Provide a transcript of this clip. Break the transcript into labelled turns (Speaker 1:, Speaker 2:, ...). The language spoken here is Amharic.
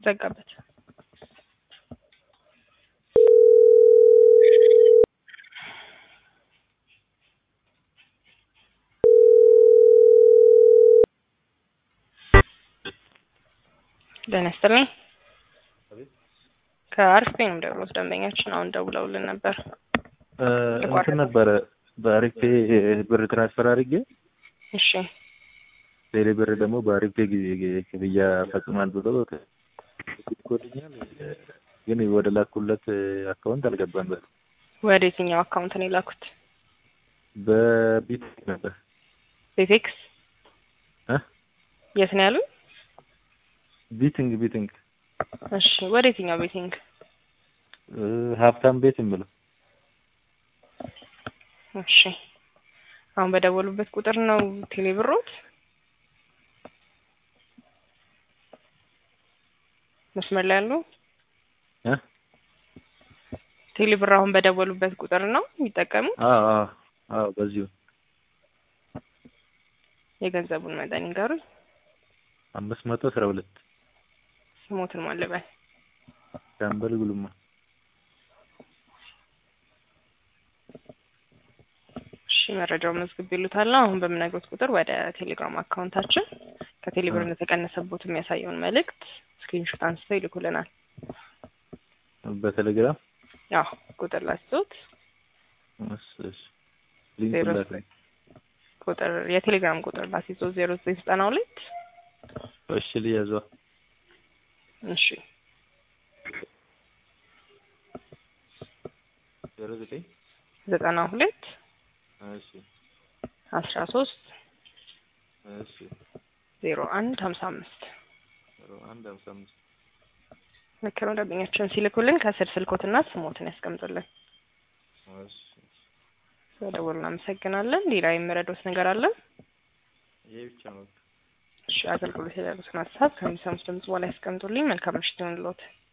Speaker 1: ዘጋበት። ደነስተልኝ ከአርፌም ደውሎት ደንበኛችን አሁን ደውለውልን ነበር።
Speaker 2: እንትን ነበረ በአሪፌ ብር ትራንስፈር አድርጌ
Speaker 1: እሺ
Speaker 2: ቴሌ ብር ደግሞ በአሪፌ ክፍያ ፈጽሟል ብሎ ኮድኛል ግን ወደ ላኩለት አካውንት አልገባም።
Speaker 1: ወደ የትኛው አካውንት ነው የላኩት?
Speaker 2: በቢት ነበር
Speaker 1: ቤቴክስ የት ነው ያሉት?
Speaker 2: ቢቲንግ
Speaker 1: እሺ ወደ የትኛው ቤቲንግ?
Speaker 2: ሀብታም ቤት የሚለው።
Speaker 1: እሺ አሁን በደወሉበት ቁጥር ነው ቴሌ ብሮት? መስመር ላይ ያለው ቴሌ ብር አሁን በደወሉበት ቁጥር ነው የሚጠቀሙት?
Speaker 2: አዎ በዚሁ።
Speaker 1: የገንዘቡን መጠን ይንገሩኝ።
Speaker 2: 512
Speaker 1: ስሞትን ማለበል
Speaker 2: ሻምበል ጉልማ።
Speaker 1: እሺ መረጃውን መዝግብ ይሉታል። አሁን በምነግሮት ቁጥር ወደ ቴሌግራም አካውንታችን ከቴሌ ብር እንደተቀነሰቦት የሚያሳየውን መልእክት ስክሪንሾት አንስተው ይልኩልናል።
Speaker 2: በቴሌግራም
Speaker 1: ያው ቁጥር ላስቶት
Speaker 2: ሊንክ ላከኝ።
Speaker 1: ቁጥር የቴሌግራም ቁጥር ላስይዞ 0992
Speaker 2: እሺ ሊያዘው
Speaker 1: እሺ 92
Speaker 2: እሺ
Speaker 1: 13
Speaker 2: እሺ
Speaker 1: 0155
Speaker 2: 0155
Speaker 1: መከረው ደንበኛችን ሲልኩልን ከስር ስልኮትና ስሞትን ያስቀምጡልን።
Speaker 2: እሺ
Speaker 1: ስለደወሉ እናመሰግናለን። ሌላ የምረዶት ነገር አለ?
Speaker 2: ይሄ ብቻ ነው።
Speaker 1: እሺ አገልግሎት ያሉትን ሀሳብ ከሚሰሙት ድምጽ በኋላ ያስቀምጡልኝ። መልካም ምሽት ይሁንልዎት።